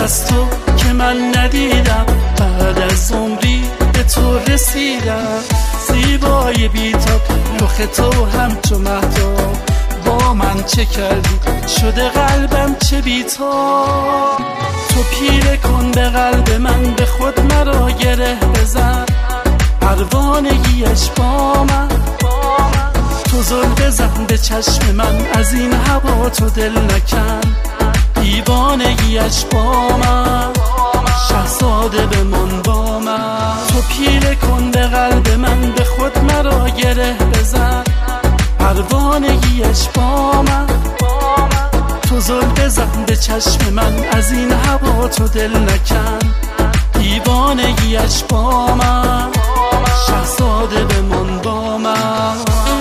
از تو که من ندیدم، بعد از عمری به تو رسیدم. زیبای بی‌تاب رخ تو همچو مهتاب، با من چه کردی شده قلبم چه بی‌تاب. تو پیله کن به قلب من، به خود مرا گره بزن، پروانگیش با من. تو زل بزن به چشم من، از این هوا تو دل نکن، دیوانگیش با من. شهزاده بمان با من. تو پیله کن به قلب من، به خود مرا گره بزن، پروانگیش با من. تو زل بزن به چشم من، از این هوا تو دل نکن، دیوانگیش با من. شهزاده بمان با من.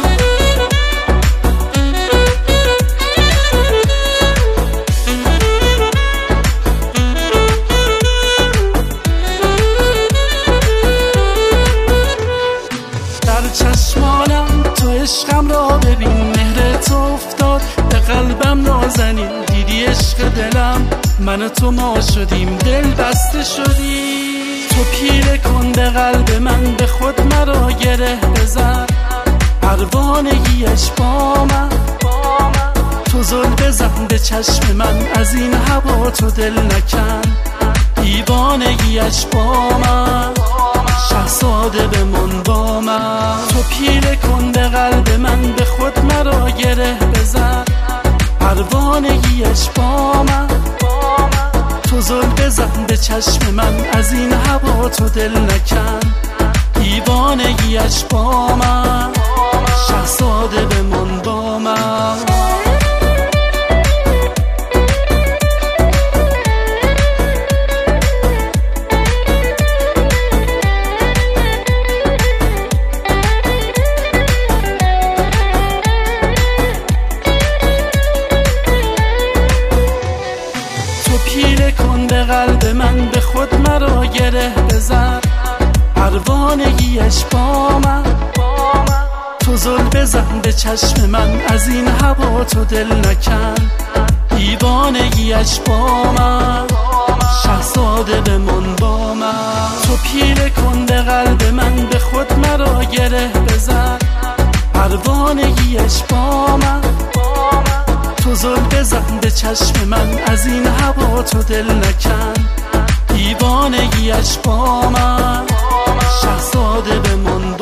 چشمانم تو عشقم را ببین، مهر تو افتاد به قلبم نازنین. دیدی عشق دلم من و تو ما شدیم، دل بسته شدی. تو پیله کن به قلب من، به خود مرا گره بزن، پروانگیش با من. تو زل بزن به چشم من، از این هوا تو دل نکن، دیوانگیش با من. شهزاده بمان با من. تو پیله کن به قلب من، به خود مرا گره بزن، پروانگیش با من. تو زل بزن به چشم من، از این هوا تو دل نکن، دیوانگیش با من. شهزاده بمان با من. پیله کن به قلب من، به خود مرا گره بزن، پروانگیش با من. تو زل بزن به چشم من، از این هوا تو دل نکن، دیوانگیش با من. شهزاده بمان با من. تو پیله کن به قلب من، به خود مرا گره بزن، پروانگیش با من. تو زل بزن به چشم من، از این هوا تو دل نکن، دیوانگیش با من. شهزاده بمان